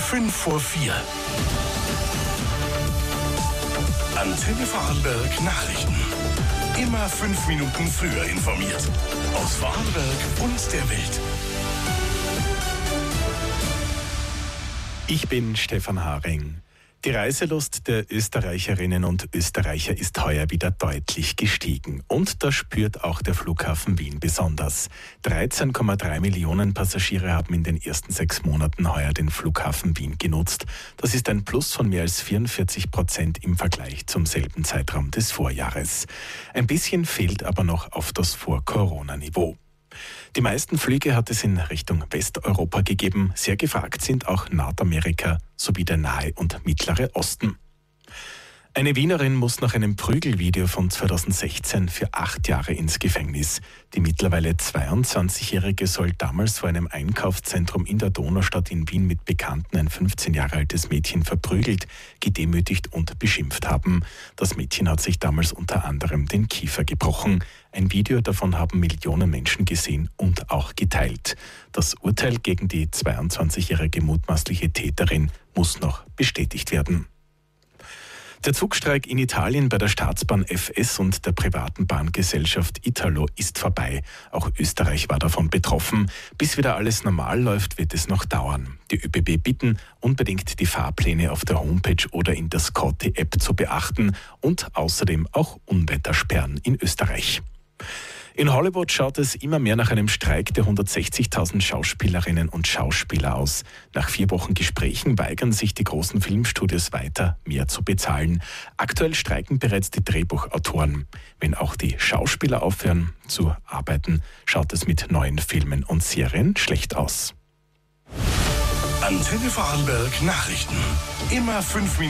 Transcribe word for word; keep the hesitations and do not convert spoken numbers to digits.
Fünf vor vier. Antenne Vorarlberg Nachrichten. Immer fünf Minuten früher informiert. Aus Vorarlberg und der Welt. Ich bin Stefan Haring. Die Reiselust der Österreicherinnen und Österreicher ist heuer wieder deutlich gestiegen. Und das spürt auch der Flughafen Wien besonders. dreizehn Komma drei Millionen Passagiere haben in den ersten sechs Monaten heuer den Flughafen Wien genutzt. Das ist ein Plus von mehr als vierundvierzig Prozent im Vergleich zum selben Zeitraum des Vorjahres. Ein bisschen fehlt aber noch auf das Vor-Corona-Niveau. Die meisten Flüge hat es in Richtung Westeuropa gegeben. Sehr gefragt sind auch Nordamerika sowie der Nahe und Mittlere Osten. Eine Wienerin muss nach einem Prügelvideo von zweitausendsechzehn für acht Jahre ins Gefängnis. Die mittlerweile zweiundzwanzigjährige soll damals vor einem Einkaufszentrum in der Donaustadt in Wien mit Bekannten ein fünfzehn Jahre altes Mädchen verprügelt, gedemütigt und beschimpft haben. Das Mädchen hat sich damals unter anderem den Kiefer gebrochen. Ein Video davon haben Millionen Menschen gesehen und auch geteilt. Das Urteil gegen die zweiundzwanzigjährige mutmaßliche Täterin muss noch bestätigt werden. Der Zugstreik in Italien bei der Staatsbahn F S und der privaten Bahngesellschaft Italo ist vorbei. Auch Österreich war davon betroffen. Bis wieder alles normal läuft, wird es noch dauern. Die ÖBB bitten, unbedingt die Fahrpläne auf der Homepage oder in der Scotty-App zu beachten und außerdem auch Unwettersperren in Österreich. In Hollywood schaut es immer mehr nach einem Streik der hundertsechzigtausend Schauspielerinnen und Schauspieler aus. Nach vier Wochen Gesprächen weigern sich die großen Filmstudios weiter, mehr zu bezahlen. Aktuell streiken bereits die Drehbuchautoren. Wenn auch die Schauspieler aufhören zu arbeiten, schaut es mit neuen Filmen und Serien schlecht aus. Antenne Vorarlberg Nachrichten. Immer fünf Minuten.